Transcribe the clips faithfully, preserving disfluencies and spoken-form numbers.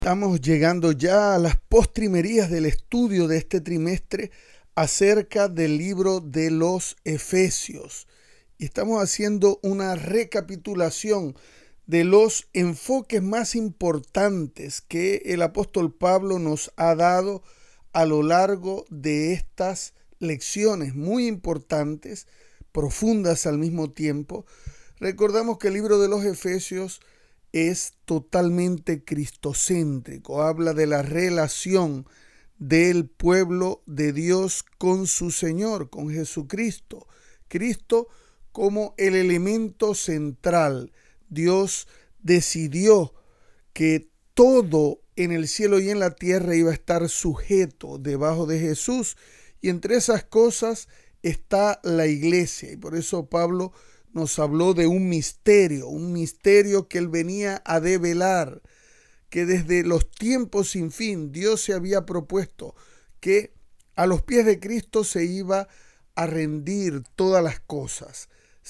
Estamos llegando ya a las postrimerías del estudio de este trimestre acerca del libro de los Efesios. Y estamos haciendo una recapitulación de los enfoques más importantes que el apóstol Pablo nos ha dado a lo largo de estas lecciones muy importantes, profundas al mismo tiempo. Recordamos que el libro de los Efesios es totalmente cristocéntrico, habla de la relación del pueblo de Dios con su Señor, con Jesucristo. Cristo como el elemento central. Dios decidió que todo en el cielo y en la tierra iba a estar sujeto debajo de Jesús, y entre esas cosas está la iglesia, y por eso Pablo nos habló de un misterio, un misterio que él venía a develar, que desde los tiempos sin fin Dios se había propuesto que a los pies de Cristo se iba a rendir todas las cosas,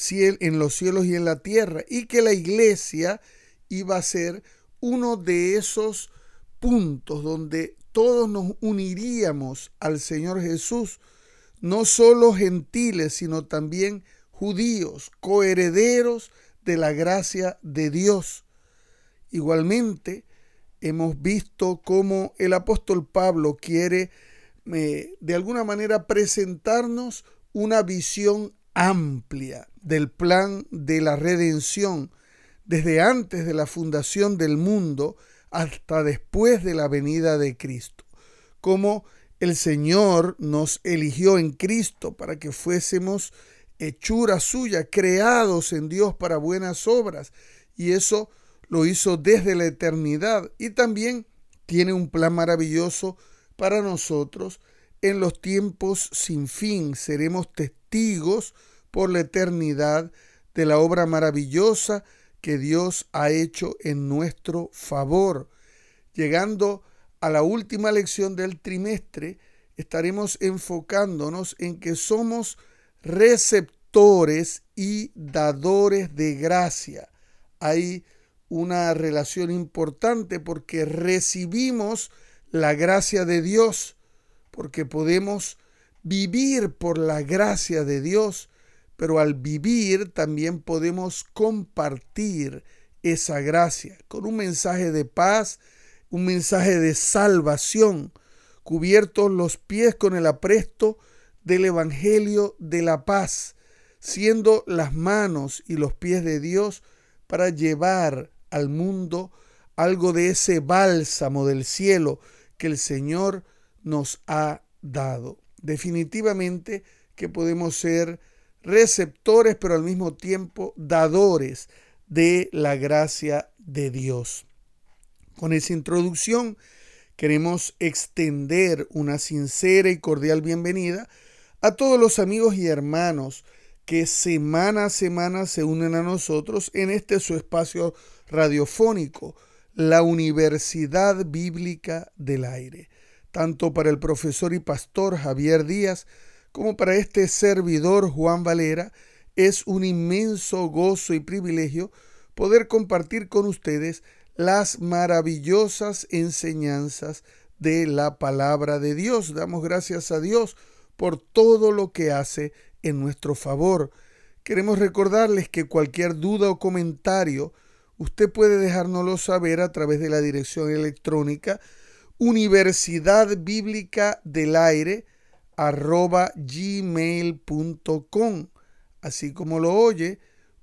en los cielos y en la tierra, y que la iglesia iba a ser uno de esos puntos donde todos nos uniríamos al Señor Jesús, no solo gentiles, sino también judíos, coherederos de la gracia de Dios. Igualmente, hemos visto cómo el apóstol Pablo quiere eh, de alguna manera presentarnos una visión amplia del plan de la redención desde antes de la fundación del mundo hasta después de la venida de Cristo. Cómo el Señor nos eligió en Cristo para que fuésemos hechura suya, creados en Dios para buenas obras, y eso lo hizo desde la eternidad, y también tiene un plan maravilloso para nosotros en los tiempos sin fin. Seremos testigos por la eternidad de la obra maravillosa que Dios ha hecho en nuestro favor. Llegando a la última lección del trimestre, estaremos enfocándonos en que somos receptores y dadores de gracia. Hay una relación importante porque recibimos la gracia de Dios, porque podemos vivir por la gracia de Dios, pero al vivir también podemos compartir esa gracia con un mensaje de paz, un mensaje de salvación, cubiertos los pies con el apresto del Evangelio de la paz, siendo las manos y los pies de Dios para llevar al mundo algo de ese bálsamo del cielo que el Señor nos ha dado. Definitivamente que podemos ser receptores, pero al mismo tiempo dadores de la gracia de Dios. Con esa introducción queremos extender una sincera y cordial bienvenida a todos los amigos y hermanos que semana a semana se unen a nosotros en este su espacio radiofónico, la Universidad Bíblica del Aire. Tanto para el profesor y pastor Javier Díaz como para este servidor Juan Valera, es un inmenso gozo y privilegio poder compartir con ustedes las maravillosas enseñanzas de la palabra de Dios. Damos gracias a Dios por todo lo que hace en nuestro favor. Queremos recordarles que cualquier duda o comentario usted puede dejárnoslo saber a través de la dirección electrónica universidad bíblica del aire arroba gmail punto com, así como lo oye,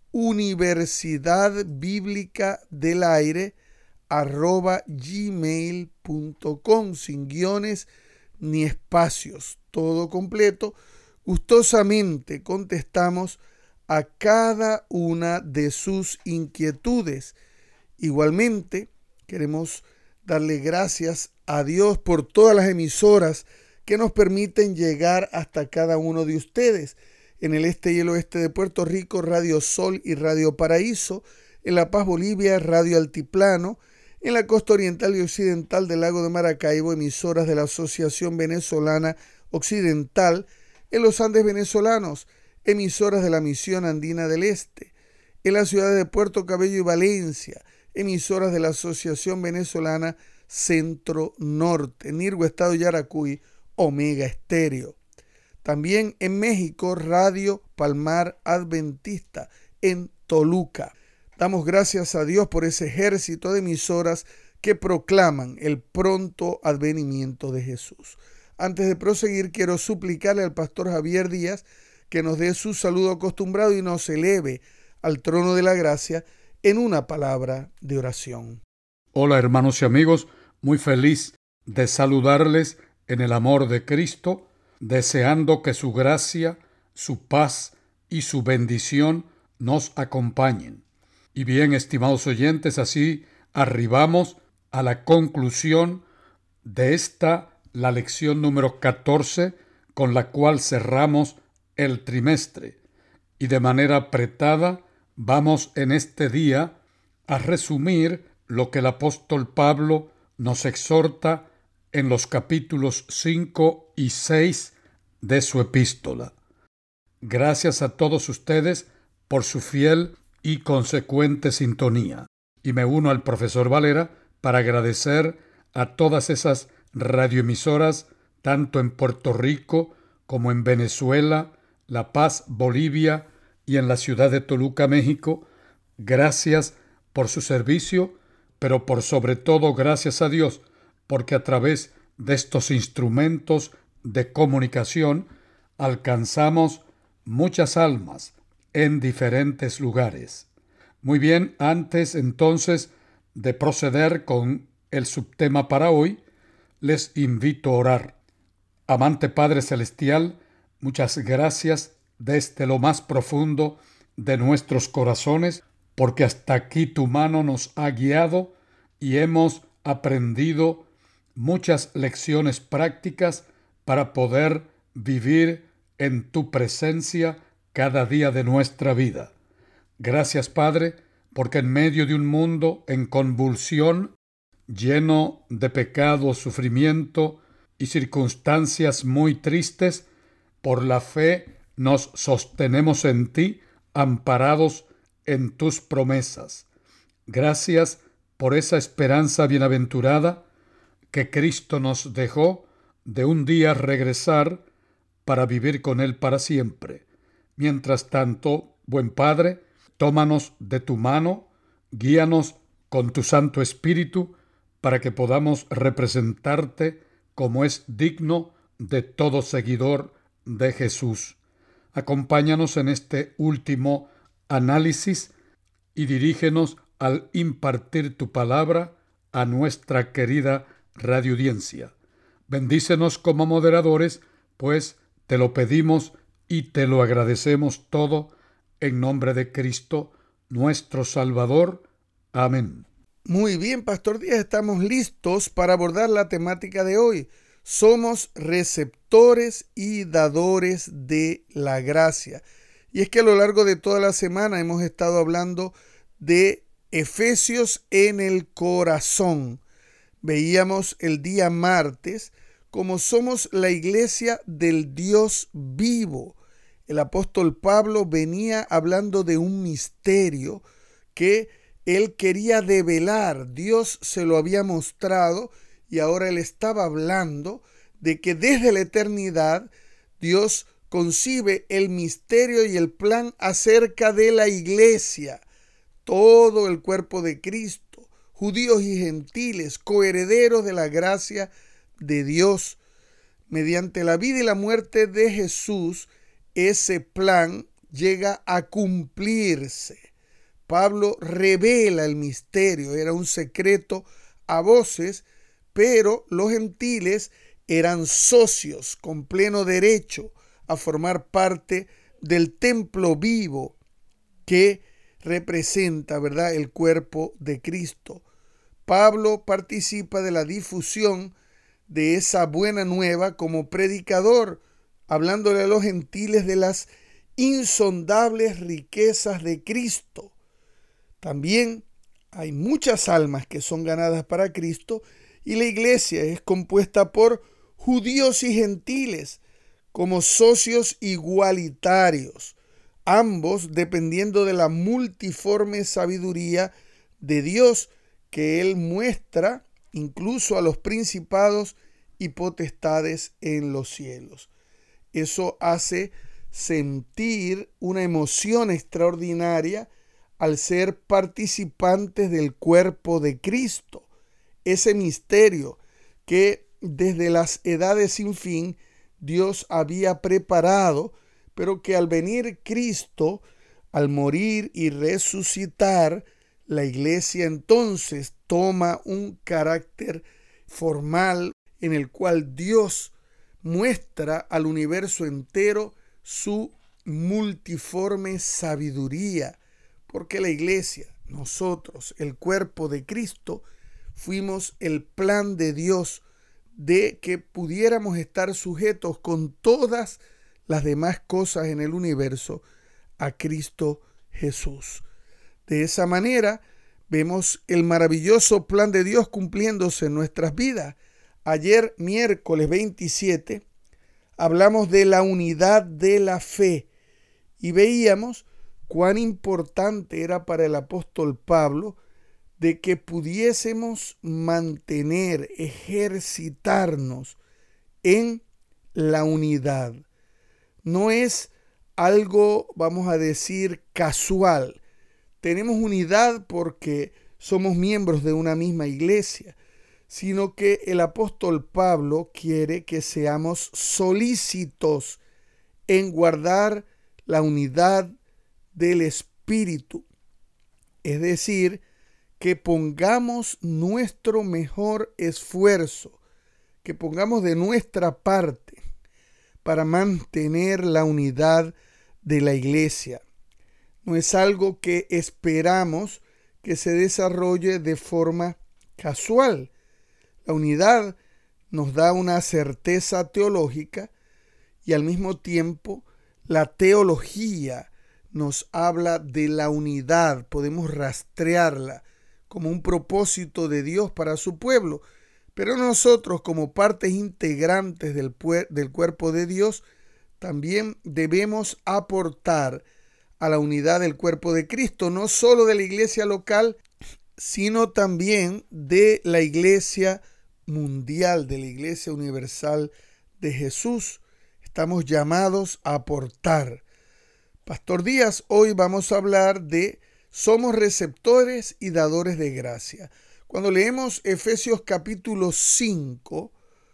universidad bíblica del aire arroba gmail punto com, sin guiones ni espacios, todo completo. Gustosamente contestamos a cada una de sus inquietudes. Igualmente, queremos darle gracias a Dios por todas las emisoras que nos permiten llegar hasta cada uno de ustedes. En el este y el oeste de Puerto Rico, Radio Sol y Radio Paraíso. En La Paz, Bolivia, Radio Altiplano. En la costa oriental y occidental del lago de Maracaibo, emisoras de la Asociación Venezolana Occidental. En los Andes venezolanos, emisoras de la Misión Andina del Este. En las ciudades de Puerto Cabello y Valencia, emisoras de la Asociación Venezolana Centro Norte, Nirgua, Estado Yaracuy, Omega Estéreo. También en México, Radio Palmar Adventista en Toluca. Damos gracias a Dios por ese ejército de emisoras que proclaman el pronto advenimiento de Jesús. Antes de proseguir, quiero suplicarle al pastor Javier Díaz que nos dé su saludo acostumbrado y nos eleve al trono de la gracia en una palabra de oración. Hola hermanos y amigos, muy feliz de saludarles en el amor de Cristo, deseando que su gracia, su paz y su bendición nos acompañen. Y bien, estimados oyentes, así arribamos a la conclusión de esta, la lección número catorce, con la cual cerramos el trimestre. Y de manera apretada vamos en este día a resumir lo que el apóstol Pablo nos exhorta en los capítulos cinco y seis de su epístola. Gracias a todos ustedes por su fiel y consecuente sintonía. Y me uno al profesor Valera para agradecer a todas esas radioemisoras, tanto en Puerto Rico como en Venezuela, La Paz, Bolivia y en la ciudad de Toluca, México. Gracias por su servicio, pero por sobre todo gracias a Dios, porque a través de estos instrumentos de comunicación alcanzamos muchas almas en diferentes lugares. Muy bien, antes entonces de proceder con el subtema para hoy, les invito a orar. Amante Padre Celestial, muchas gracias desde lo más profundo de nuestros corazones, porque hasta aquí tu mano nos ha guiado y hemos aprendido muchas lecciones prácticas para poder vivir en tu presencia cada día de nuestra vida. Gracias, Padre, porque en medio de un mundo en convulsión, lleno de pecado, sufrimiento y circunstancias muy tristes, por la fe nos sostenemos en ti, amparados en tus promesas. Gracias por esa esperanza bienaventurada que Cristo nos dejó de un día regresar para vivir con Él para siempre. Mientras tanto, buen Padre, tómanos de tu mano, guíanos con tu Santo Espíritu para que podamos representarte como es digno de todo seguidor de Jesús. Acompáñanos en este último análisis y dirígenos al impartir tu palabra a nuestra querida radioaudiencia. Bendícenos como moderadores, pues te lo pedimos y te lo agradecemos todo en nombre de Cristo, nuestro Salvador. Amén. Muy bien, Pastor Díaz, estamos listos para abordar la temática de hoy. Somos receptores y dadores de la gracia. Y es que a lo largo de toda la semana hemos estado hablando de Efesios en el corazón. Veíamos el día martes como somos la iglesia del Dios vivo. El apóstol Pablo venía hablando de un misterio que él quería develar. Dios se lo había mostrado y ahora él estaba hablando de que desde la eternidad Dios concibe el misterio y el plan acerca de la iglesia, todo el cuerpo de Cristo, judíos y gentiles, coherederos de la gracia de Dios. Mediante la vida y la muerte de Jesús, ese plan llega a cumplirse. Pablo revela el misterio, era un secreto a voces, pero los gentiles eran socios con pleno derecho a formar parte del templo vivo que representa, ¿verdad?, el cuerpo de Cristo. Pablo participa de la difusión de esa buena nueva como predicador, hablándole a los gentiles de las insondables riquezas de Cristo. También hay muchas almas que son ganadas para Cristo y la iglesia es compuesta por judíos y gentiles como socios igualitarios, ambos dependiendo de la multiforme sabiduría de Dios que Él muestra incluso a los principados y potestades en los cielos. Eso hace sentir una emoción extraordinaria al ser participantes del cuerpo de Cristo. Ese misterio que desde las edades sin fin Dios había preparado, pero que al venir Cristo, al morir y resucitar, la iglesia entonces toma un carácter formal en el cual Dios muestra al universo entero su multiforme sabiduría, porque la iglesia, nosotros, el cuerpo de Cristo, fuimos el plan de Dios de que pudiéramos estar sujetos con todas las demás cosas en el universo a Cristo Jesús. De esa manera vemos el maravilloso plan de Dios cumpliéndose en nuestras vidas. Ayer, miércoles veintisiete, hablamos de la unidad de la fe y veíamos cuán importante era para el apóstol Pablo de que pudiésemos mantener, ejercitarnos en la unidad. No es algo, vamos a decir, casual. Tenemos unidad porque somos miembros de una misma iglesia, sino que el apóstol Pablo quiere que seamos solícitos en guardar la unidad del Espíritu. Es decir, que pongamos nuestro mejor esfuerzo, que pongamos de nuestra parte para mantener la unidad de la iglesia. No es algo que esperamos que se desarrolle de forma casual. La unidad nos da una certeza teológica y al mismo tiempo la teología nos habla de la unidad. Podemos rastrearla como un propósito de Dios para su pueblo, pero nosotros como partes integrantes del, del cuerpo de Dios también debemos aportar a la unidad del cuerpo de Cristo, no solo de la iglesia local, sino también de la iglesia mundial, de la iglesia universal de Jesús. Estamos llamados a aportar. Pastor Díaz, hoy vamos a hablar de somos receptores y dadores de gracia. Cuando leemos Efesios capítulo cinco,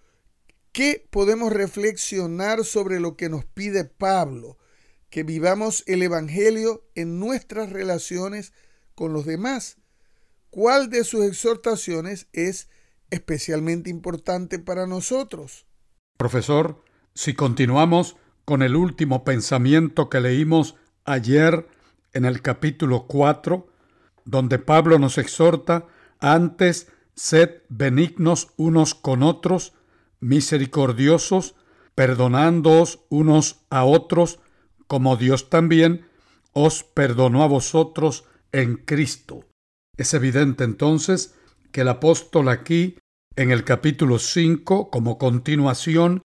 ¿qué podemos reflexionar sobre lo que nos pide Pablo? Que vivamos el evangelio en nuestras relaciones con los demás. ¿Cuál de sus exhortaciones es especialmente importante para nosotros? Profesor, si continuamos con el último pensamiento que leímos ayer en el capítulo cuatro, donde Pablo nos exhorta: antes sed benignos unos con otros, misericordiosos, perdonándoos unos a otros, como Dios también os perdonó a vosotros en Cristo. Es evidente entonces que el apóstol aquí, en el capítulo cinco, como continuación,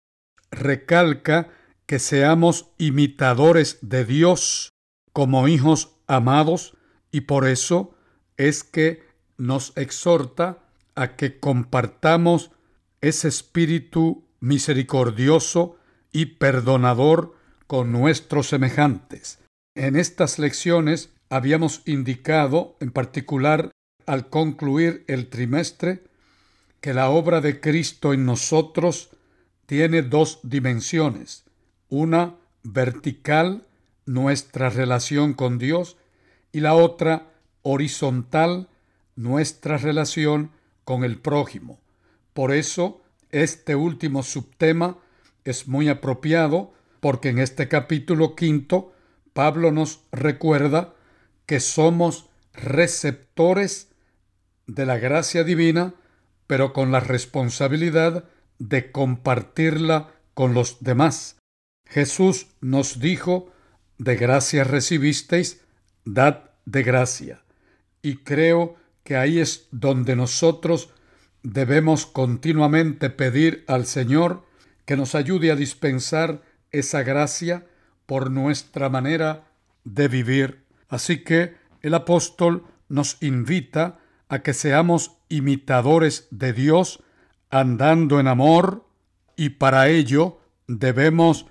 recalca que seamos imitadores de Dios como hijos amados, y por eso es que nos exhorta a que compartamos ese espíritu misericordioso y perdonador con nuestros semejantes. En estas lecciones habíamos indicado, en particular al concluir el trimestre, que la obra de Cristo en nosotros tiene dos dimensiones: una vertical, nuestra relación con Dios, y la otra horizontal, nuestra relación con el prójimo. Por eso, este último subtema es muy apropiado, porque en este capítulo quinto, Pablo nos recuerda que somos receptores de la gracia divina, pero con la responsabilidad de compartirla con los demás. Jesús nos dijo: de gracia recibisteis, dad de gracia. Y creo que ahí es donde nosotros debemos continuamente pedir al Señor que nos ayude a dispensar esa gracia por nuestra manera de vivir. Así que el apóstol nos invita a que seamos imitadores de Dios, andando en amor, y para ello debemos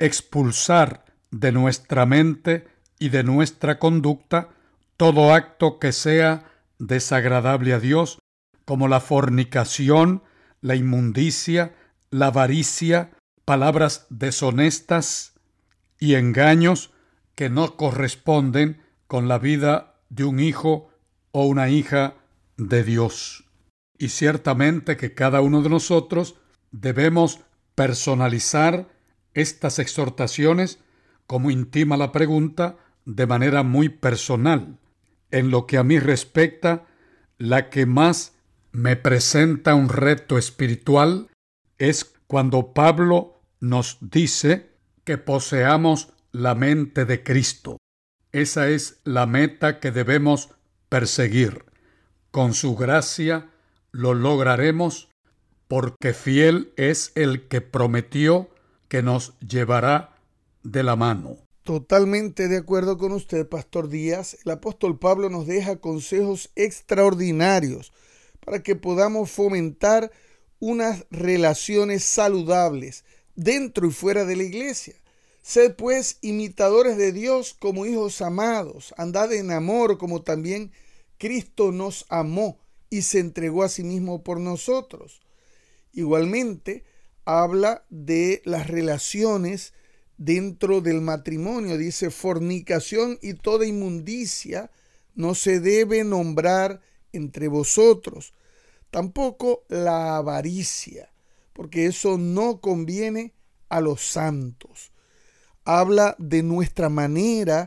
expulsar de nuestra mente y de nuestra conducta todo acto que sea desagradable a Dios, como la fornicación, la inmundicia, la avaricia, palabras deshonestas y engaños que no corresponden con la vida de un hijo o una hija de Dios. Y ciertamente que cada uno de nosotros debemos personalizar estas exhortaciones, como intima la pregunta, de manera muy personal. En lo que a mí respecta, la que más me presenta un reto espiritual es cuando Pablo nos dice que poseamos la mente de Cristo. Esa es la meta que debemos perseguir. Con su gracia lo lograremos, porque fiel es el que prometió que nos llevará de la mano. Totalmente de acuerdo con usted, Pastor Díaz. El apóstol Pablo nos deja consejos extraordinarios para que podamos fomentar unas relaciones saludables dentro y fuera de la iglesia. Sed pues imitadores de Dios como hijos amados. Andad en amor como también Cristo nos amó y se entregó a sí mismo por nosotros. Igualmente, habla de las relaciones dentro del matrimonio. Dice, fornicación y toda inmundicia no se debe nombrar entre vosotros. Tampoco la avaricia, porque eso no conviene a los santos. Habla de nuestra manera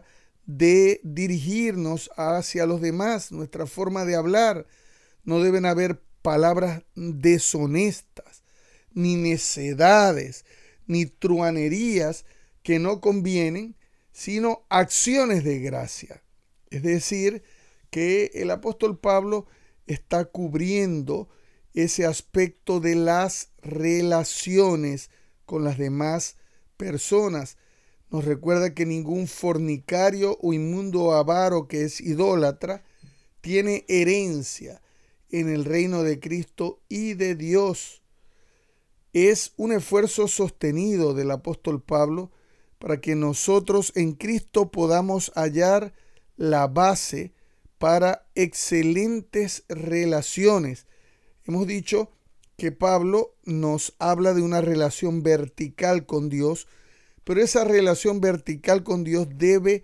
de dirigirnos hacia los demás, nuestra forma de hablar. No deben haber palabras deshonestas, ni necedades, ni truanerías que no convienen, sino acciones de gracia. Es decir, que el apóstol Pablo está cubriendo ese aspecto de las relaciones con las demás personas. Nos recuerda que ningún fornicario o inmundo avaro que es idólatra tiene herencia en el reino de Cristo y de Dios. Es un esfuerzo sostenido del apóstol Pablo para que nosotros en Cristo podamos hallar la base para excelentes relaciones. Hemos dicho que Pablo nos habla de una relación vertical con Dios, pero esa relación vertical con Dios debe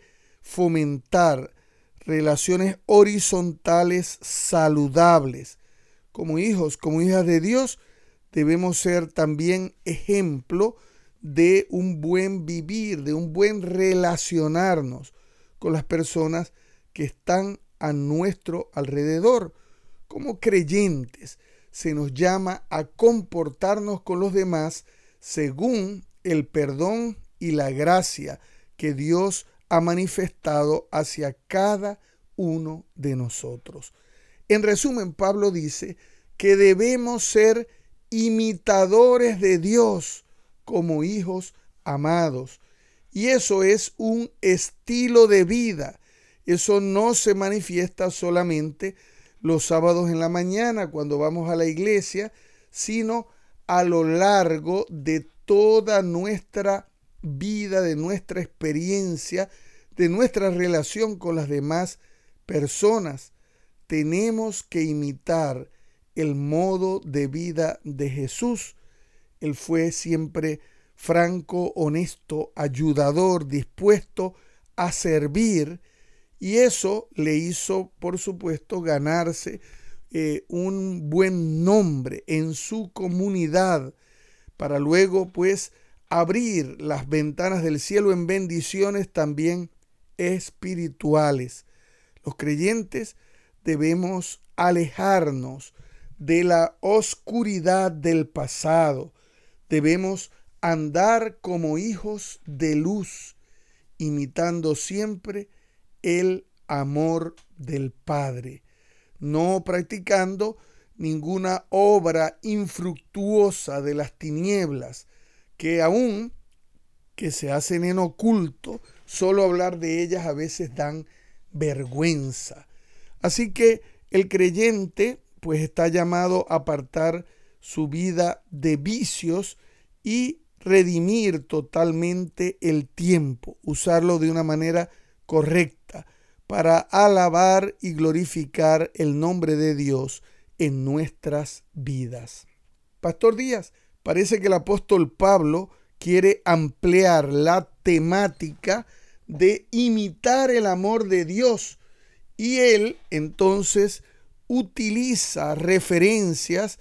fomentar relaciones horizontales saludables. Como hijos, como hijas de Dios, debemos ser también ejemplo de un buen vivir, de un buen relacionarnos con las personas que están a nuestro alrededor. Como creyentes, se nos llama a comportarnos con los demás según el perdón y la gracia que Dios ha manifestado hacia cada uno de nosotros. En resumen, Pablo dice que debemos ser imitadores de Dios como hijos amados. Y eso es un estilo de vida. Eso no se manifiesta solamente los sábados en la mañana cuando vamos a la iglesia, sino a lo largo de toda nuestra vida, de nuestra experiencia, de nuestra relación con las demás personas. Tenemos que imitar el modo de vida de Jesús. Él fue siempre franco, honesto, ayudador, dispuesto a servir, y eso le hizo, por supuesto, ganarse eh, un buen nombre en su comunidad, para luego, pues, abrir las ventanas del cielo en bendiciones también espirituales. Los creyentes debemos alejarnos de la oscuridad del pasado. Debemos andar como hijos de luz, imitando siempre el amor del Padre, no practicando ninguna obra infructuosa de las tinieblas, que aún que se hacen en oculto, solo hablar de ellas a veces dan vergüenza. Así que El creyente pues está llamado a apartar su vida de vicios y redimir totalmente el tiempo, usarlo de una manera correcta para alabar y glorificar el nombre de Dios en nuestras vidas. Pastor Díaz, parece que el apóstol Pablo quiere ampliar la temática de imitar el amor de Dios y él entonces utiliza referencias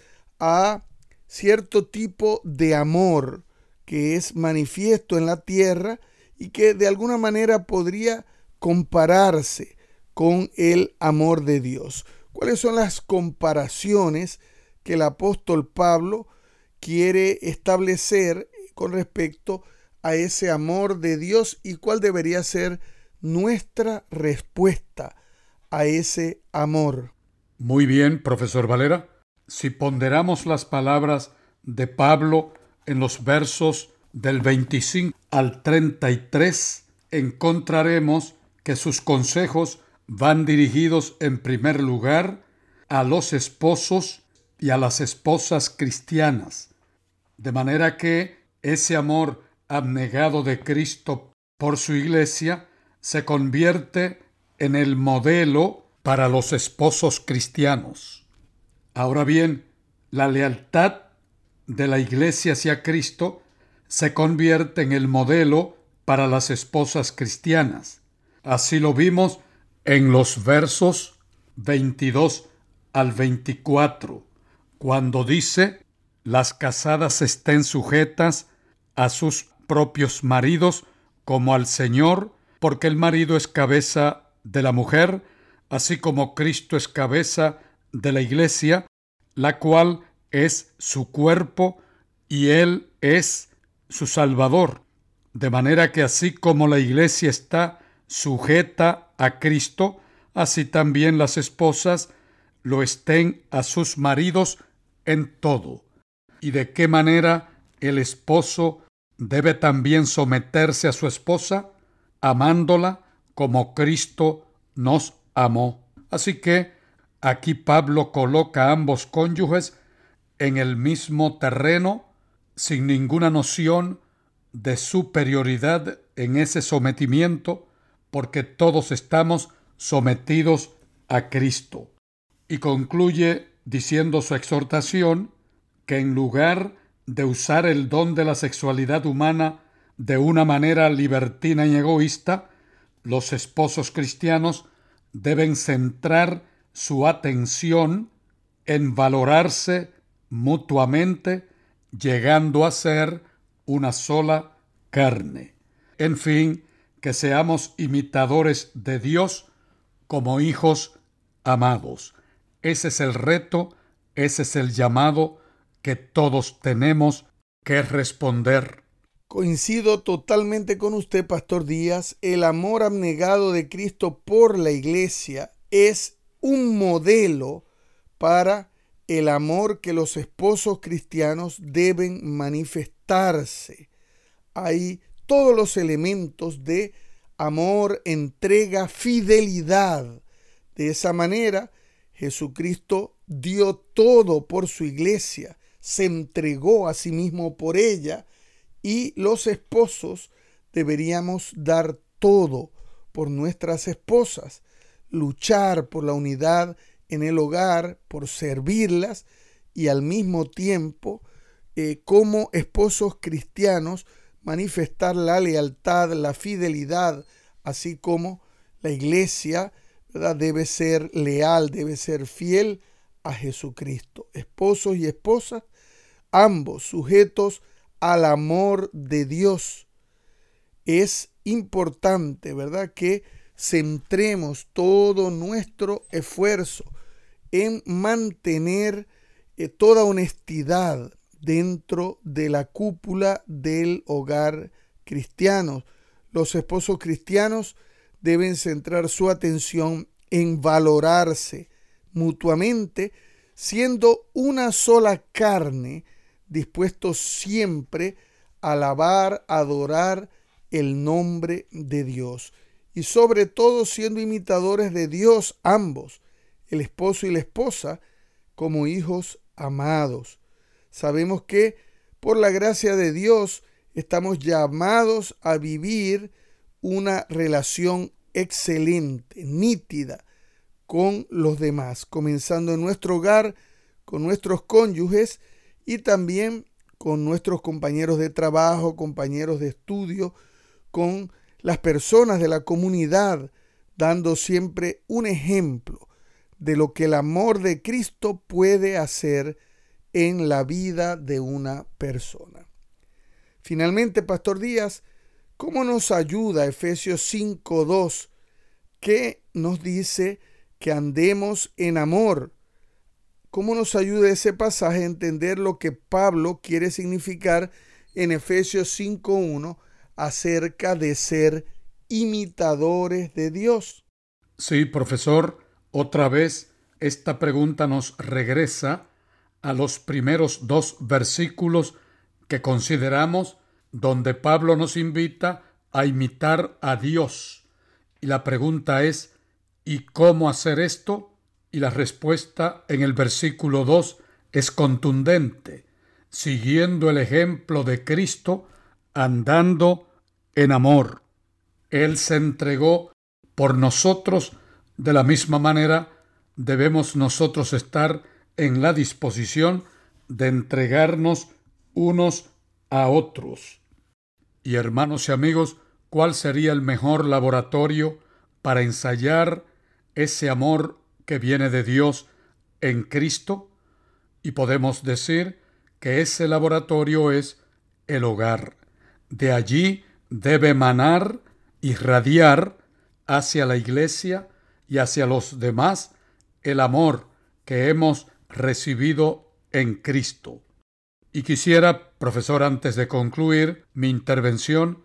a cierto tipo de amor que es manifiesto en la tierra y que de alguna manera podría compararse con el amor de Dios. ¿Cuáles son las comparaciones que el apóstol Pablo quiere establecer con respecto a ese amor de Dios y cuál debería ser nuestra respuesta a ese amor? Muy bien, profesor Valera. Si ponderamos las palabras de Pablo en los versos del veinticinco al treinta y tres, encontraremos que sus consejos van dirigidos en primer lugar a los esposos y a las esposas cristianas. De manera que ese amor abnegado de Cristo por su iglesia se convierte en el modelo para los esposos cristianos. Ahora bien, la lealtad de la iglesia hacia Cristo se convierte en el modelo para las esposas cristianas. Así lo vimos en los versos veintidós al veinticuatro, cuando dice: las casadas estén sujetas a sus propios maridos como al Señor, porque el marido es cabeza de la mujer, así como Cristo es cabeza de la iglesia, la cual es su cuerpo y Él es su Salvador. De manera que así como la iglesia está sujeta a Cristo, así también las esposas lo estén a sus maridos en todo. ¿Y de qué manera el esposo debe también someterse a su esposa? Amándola como Cristo nos amó. Así que aquí Pablo coloca a ambos cónyuges en el mismo terreno, sin ninguna noción de superioridad en ese sometimiento, porque todos estamos sometidos a Cristo. Y concluye diciendo su exhortación que en lugar de usar el don de la sexualidad humana de una manera libertina y egoísta, los esposos cristianos deben centrar su atención en valorarse mutuamente, llegando a ser una sola carne. En fin, que seamos imitadores de Dios como hijos amados. Ese es el reto, ese es el llamado que todos tenemos que responder. Coincido totalmente con usted, Pastor Díaz. El amor abnegado de Cristo por la iglesia es un modelo para el amor que los esposos cristianos deben manifestarse. Hay todos los elementos de amor, entrega, fidelidad. De esa manera, Jesucristo dio todo por su iglesia, se entregó a sí mismo por ella, y los esposos deberíamos dar todo por nuestras esposas, luchar por la unidad en el hogar, por servirlas y al mismo tiempo, eh, como esposos cristianos, manifestar la lealtad, la fidelidad, así como la iglesia, ¿verdad?, debe ser leal, debe ser fiel a Jesucristo. Esposos y esposas, ambos sujetos al amor de Dios. Es importante, ¿verdad?, que centremos todo nuestro esfuerzo en mantener eh, toda honestidad dentro de la cúpula del hogar cristiano. Los esposos cristianos deben centrar su atención en valorarse mutuamente, siendo una sola carne, dispuestos siempre a alabar, adorar el nombre de Dios. Y sobre todo siendo imitadores de Dios ambos, el esposo y la esposa como hijos amados. Sabemos que por la gracia de Dios estamos llamados a vivir una relación excelente, nítida con los demás, comenzando en nuestro hogar, con nuestros cónyuges y también con nuestros compañeros de trabajo, compañeros de estudio, con las personas de la comunidad, dando siempre un ejemplo de lo que el amor de Cristo puede hacer en la vida de una persona. Finalmente, Pastor Díaz, ¿cómo nos ayuda Efesios cinco dos, que nos dice que andemos en amor? ¿Cómo nos ayuda ese pasaje a entender lo que Pablo quiere significar en Efesios cinco uno acerca de ser imitadores de Dios? Sí, profesor, otra vez esta pregunta nos regresa a los primeros dos versículos que consideramos, donde Pablo nos invita a imitar a Dios. Y la pregunta es, ¿y cómo hacer esto? Y la respuesta en el versículo dos es contundente: siguiendo el ejemplo de Cristo, andando en amor. Él se entregó por nosotros. De la misma manera debemos nosotros estar en la disposición de entregarnos unos a otros. Y hermanos y amigos, ¿cuál sería el mejor laboratorio para ensayar ese amor que viene de Dios en Cristo? Y podemos decir que ese laboratorio es el hogar. De allí debe emanar, irradiar hacia la iglesia y hacia los demás el amor que hemos recibido en Cristo. Y quisiera, profesor, antes de concluir mi intervención,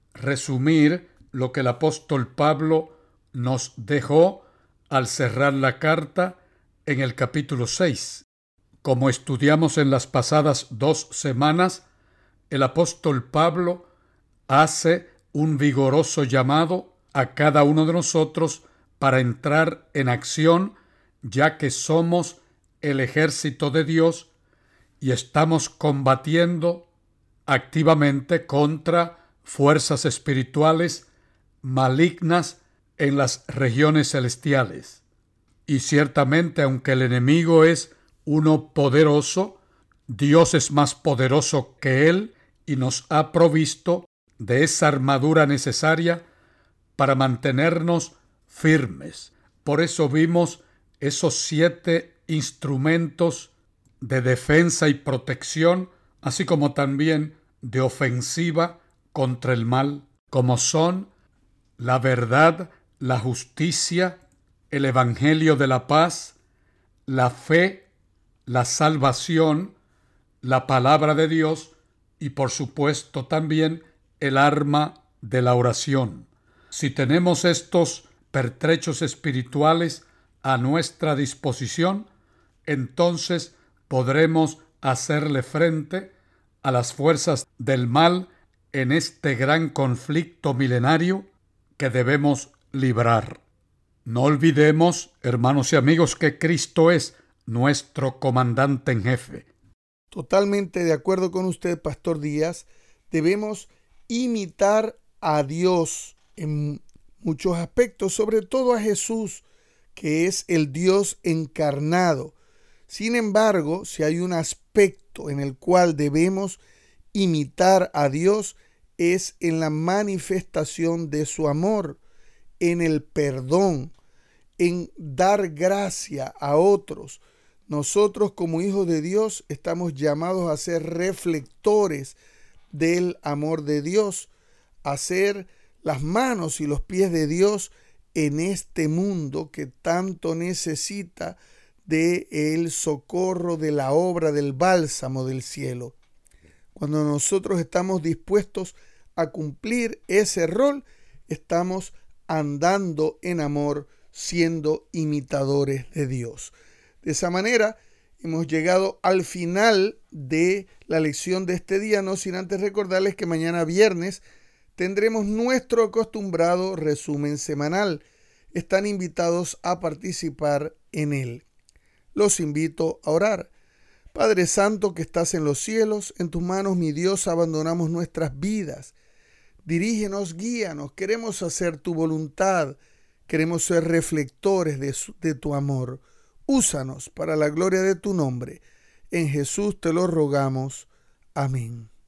resumir lo que el apóstol Pablo nos dejó al cerrar la carta en el capítulo seis. Como estudiamos en las pasadas dos semanas, el apóstol Pablo hace un vigoroso llamado a cada uno de nosotros para entrar en acción, ya que somos el ejército de Dios y estamos combatiendo activamente contra fuerzas espirituales malignas en las regiones celestiales. Y ciertamente, aunque el enemigo es uno poderoso, Dios es más poderoso que él y nos ha provisto de esa armadura necesaria para mantenernos firmes. Por eso vimos esos siete instrumentos de defensa y protección, así como también de ofensiva contra el mal, como son la verdad, la justicia, el evangelio de la paz, la fe, la salvación, la palabra de Dios y, por supuesto, también el arma de la oración. Si tenemos estos pertrechos espirituales a nuestra disposición, entonces podremos hacerle frente a las fuerzas del mal en este gran conflicto milenario que debemos librar. No olvidemos, hermanos y amigos, que Cristo es nuestro comandante en jefe. Totalmente de acuerdo con usted, Pastor Díaz. Debemos imitar a Dios en muchos aspectos, sobre todo a Jesús, que es el Dios encarnado. Sin embargo, si hay un aspecto en el cual debemos imitar a Dios, es en la manifestación de su amor, en el perdón, en dar gracia a otros. Nosotros, como hijos de Dios, estamos llamados a ser reflectores del amor de Dios, a ser las manos y los pies de Dios en este mundo que tanto necesita de el socorro de la obra del bálsamo del cielo. Cuando nosotros estamos dispuestos a cumplir ese rol, estamos andando en amor, siendo imitadores de Dios. De esa manera, hemos llegado al final de la lección de este día, no sin antes recordarles que mañana viernes tendremos nuestro acostumbrado resumen semanal. están invitados a participar en él. Los invito a orar. Padre Santo que estás en los cielos, en tus manos, mi Dios, abandonamos nuestras vidas. Dirígenos, guíanos, queremos hacer tu voluntad, queremos ser reflectores de, su, de tu amor. Úsanos para la gloria de tu nombre. En Jesús te lo rogamos. Amén.